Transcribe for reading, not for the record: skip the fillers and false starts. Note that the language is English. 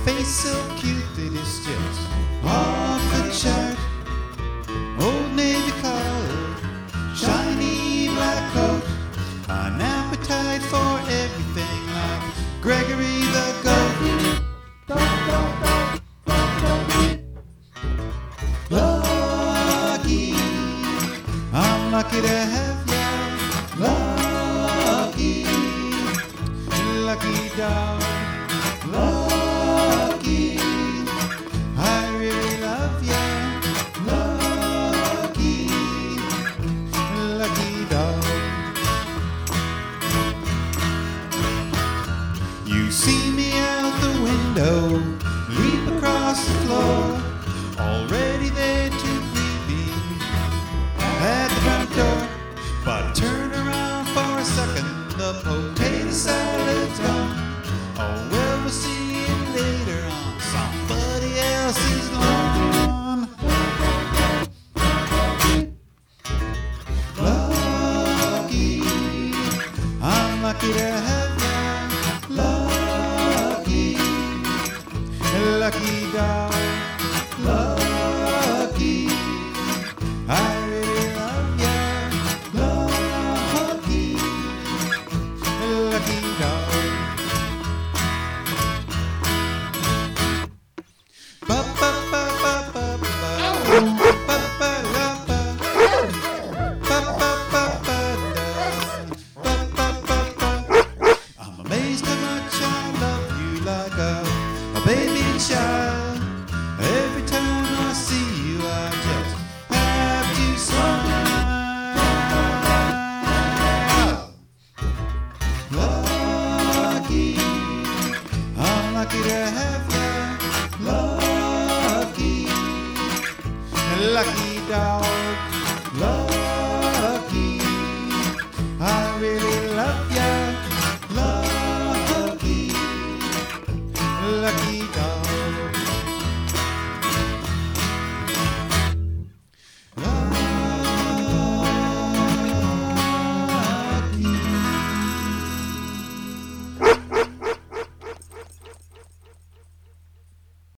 face so cute that it's just off the chart. Old Navy collar, shiny black coat, an appetite for everything like Gregory the Goat. Lucky, I'm lucky to have you. Lucky, lucky dog. Lucky, I really love you. Lucky, lucky dog. You see me out the window, leap across the floor, already there to greet me at the front door. But turn around for a second, the potato salad's gone. Oh well, we'll see you later on somebody else's lawn. Lucky, I'm lucky to have you. Lucky, lucky dog. Lucky, I really love you. Lucky, lucky dog. I'm amazed how much I love you like a baby child. Every time I see you, I just have to smile. Lucky, I'm lucky to have you. Lucky, lucky dog.